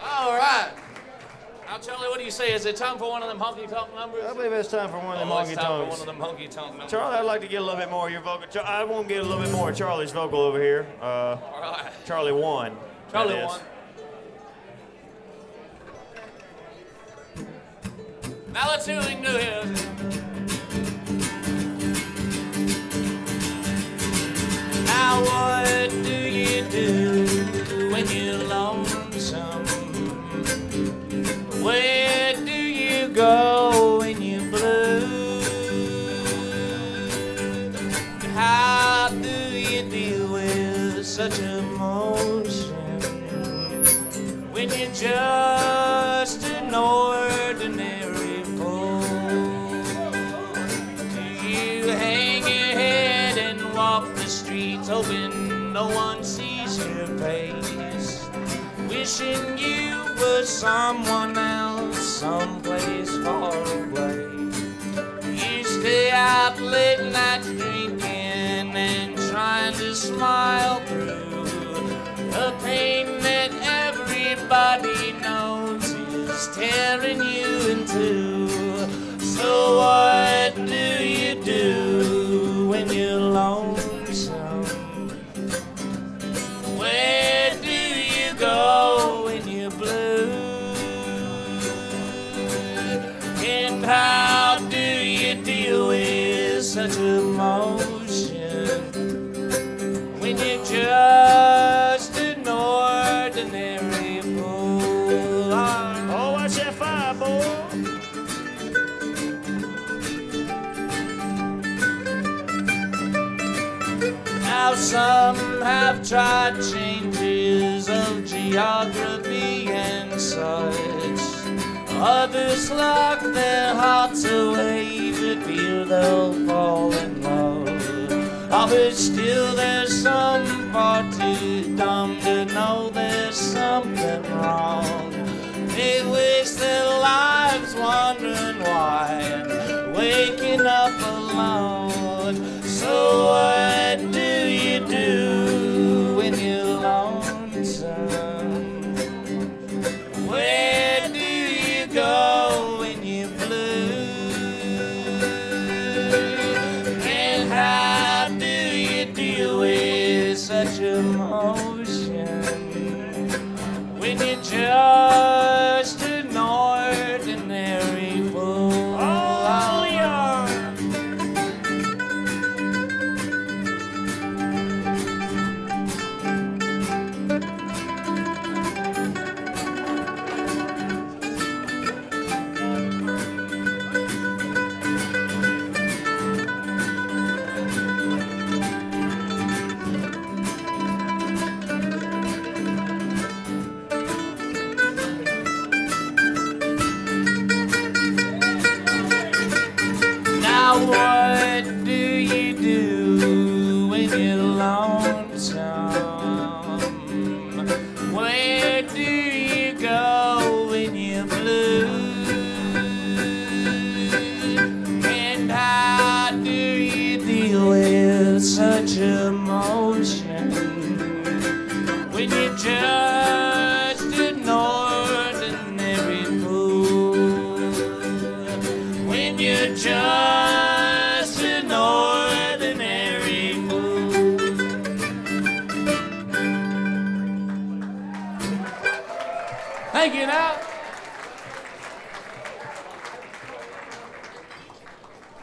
All right. Now, Charlie, what do you say? Is it time for one of them honky-tonk numbers? I believe it's time for one of them It's time for honky-tonks. one of them honky-tonk numbers. Charlie, I'd like to get a little bit more of your vocal. I want to get a little bit more of Charlie's vocal over here. All right. Charlie 1. Charlie that is. 1. Now let's see what we can do here. Now what do you do when you're lonesome? Where do you go when you're blue? How do you deal with such emotion when you're just an ordinary fool? Do you hang your head and walk the streets hoping no one sees your face, wishing you were someone else, someplace far away? You stay out late nights drinking and trying to smile through the pain that everybody knows is tearing you in two. So what do you do when you're lonesome? Where do you go when you're blue? And how do you deal with such emotion when you're just an ordinary fool? Oh, watch that fire, boy. Now some have tried changes of geography and such. Others lock their hearts away but fear they'll fall in love. Oh, but still there's some far too dumb to know there's something wrong. They waste their lives wondering why and waking up alone. So what do you do when you're lonesome? Where do you go when you're blue? And how do you deal with such emotion when you're just an ordinary fool? Oh, yeah. Now what do you do when you're lonesome? Where do you go when you're blue? And how do you deal with such emotion when you're just an ordinary fool? When you're just an ordinary fool. Thank you now.